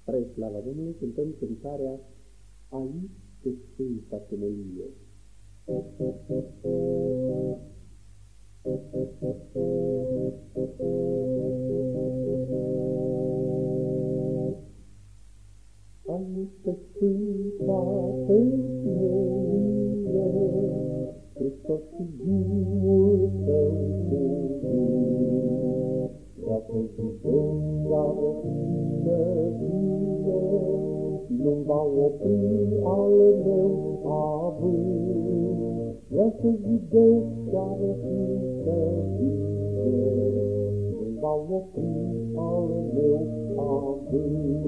Spre slava Domnului cântăm cântarea Aici te sfânta temelie. Aici te sfânta temelie, Hristos fiul tău cuvânt. Dacă judecarea să vie, nu-mi va opri al meu avânt. Vrea să judecarea să vie, nu-mi va opri al meu avânt.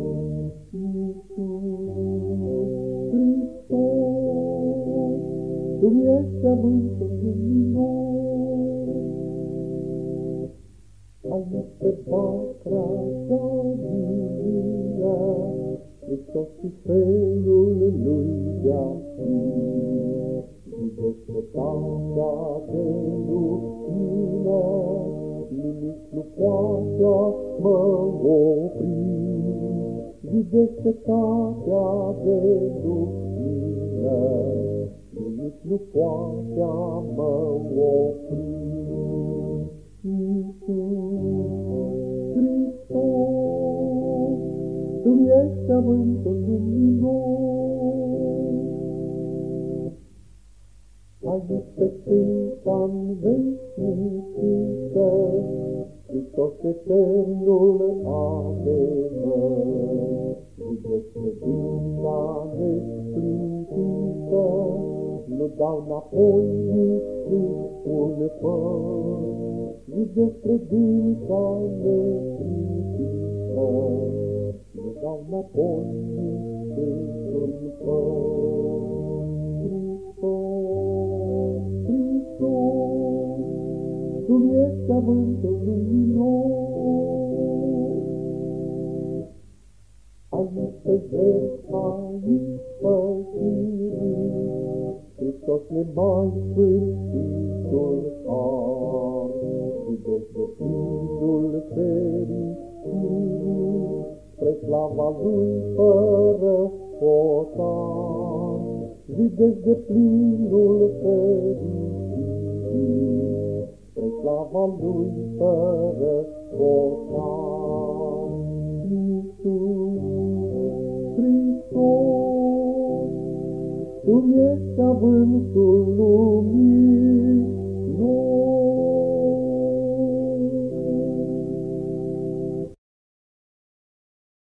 Iisus Hristos, Tu-mi ești avântul luminos, aici pe patra ta divina, Hristos și felul lui de-a fi. Judecătatea de lumină, nimic nu poate mă opri. Judecătatea de lumină, nimic nu poate mă opri. Iisus Hristos, Tu-mi ești avântul luminos, aici pe Sfânta-n veșnicită, Hristos eternul adevăr. Judecăciunea nesplintită, nu dau înapoi nici un păr. Judecăciunea nesplintită, nu dau înapoi nici un păr. Hristos, Hristos, Tu-mi ești avântul luminos, aici pe jertfa ispășirii, Hristos ne mai sfârșitul har. Judecă Fiul fericirii, spre slava Lui fără hotar. Judeci de plinul fericirii, spre slava Lui fără hotar. Iisus Hristos, Tu-mi ești avântul lumii,